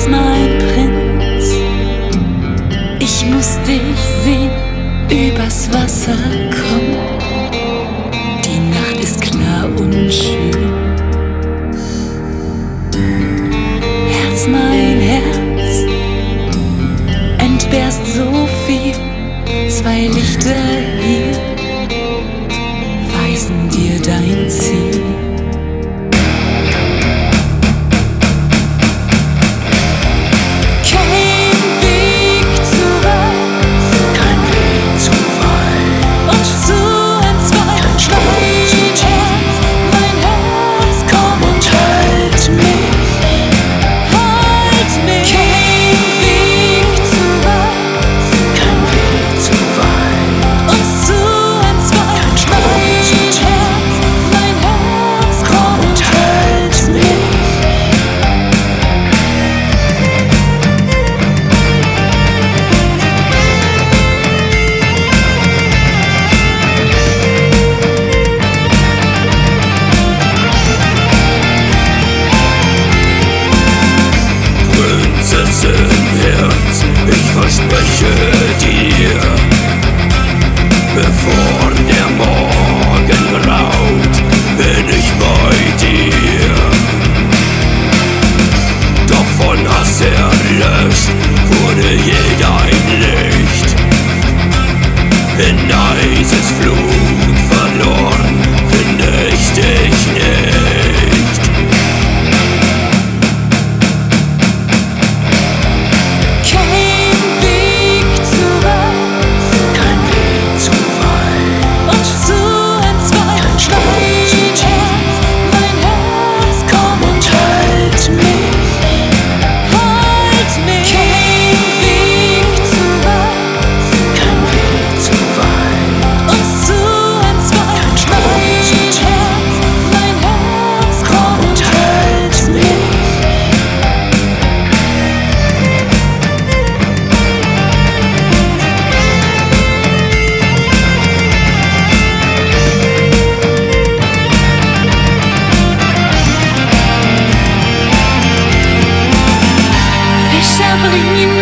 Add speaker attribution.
Speaker 1: Herz, mein Prinz, ich muss dich sehen, übers Wasser kommen. Die Nacht ist klar und schön. Herz, mein Herz, entbehrst so viel, zwei Lichter hier weisen dir dein Ziel.
Speaker 2: Ich verspreche dir, bevor der Morgen graut, bin ich bei dir. Doch von Hass erlöscht wurde jeder ein Licht. In eises Flut verloren finde ich dich nicht.
Speaker 1: Bringen